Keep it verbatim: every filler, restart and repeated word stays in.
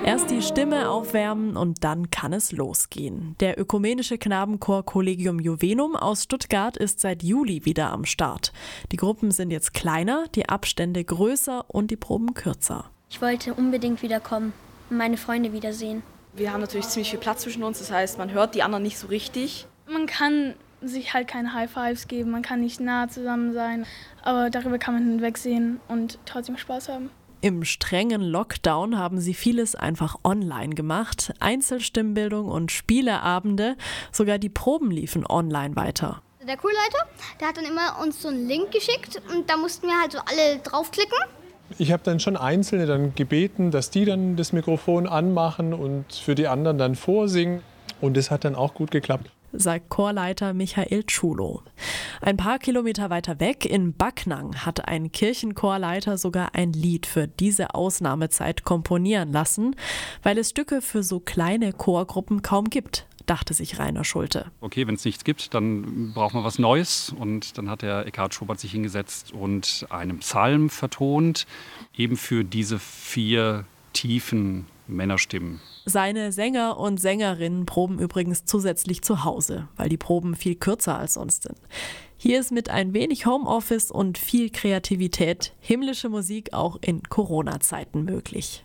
Erst die Stimme aufwärmen und dann kann es losgehen. Der ökumenische Knabenchor Collegium Juvenum aus Stuttgart ist seit Juli wieder am Start. Die Gruppen sind jetzt kleiner, die Abstände größer und die Proben kürzer. Ich wollte unbedingt wiederkommen und meine Freunde wiedersehen. Wir haben natürlich ziemlich viel Platz zwischen uns, das heißt, man hört die anderen nicht so richtig. Man kann sich halt keine High Fives geben, man kann nicht nah zusammen sein, aber darüber kann man hinwegsehen und trotzdem Spaß haben. Im strengen Lockdown haben sie vieles einfach online gemacht. Einzelstimmbildung und Spieleabende, sogar die Proben liefen online weiter. Der Chorleiter, der hat dann immer uns so einen Link geschickt und da mussten wir halt so alle draufklicken. Ich habe dann schon Einzelne dann gebeten, dass die dann das Mikrofon anmachen und für die anderen dann vorsingen. Und das hat dann auch gut geklappt, sagt Chorleiter Michael Tschulo. Ein paar Kilometer weiter weg in Backnang hat ein Kirchenchorleiter sogar ein Lied für diese Ausnahmezeit komponieren lassen, weil es Stücke für so kleine Chorgruppen kaum gibt, dachte sich Rainer Schulte. Okay, wenn es nichts gibt, dann braucht man was Neues. Und dann hat der Eckhard Schubert sich hingesetzt und einen Psalm vertont, eben für diese vier tiefen Männerstimmen. Seine Sänger und Sängerinnen proben übrigens zusätzlich zu Hause, weil die Proben viel kürzer als sonst sind. Hier ist mit ein wenig Homeoffice und viel Kreativität himmlische Musik auch in Corona-Zeiten möglich.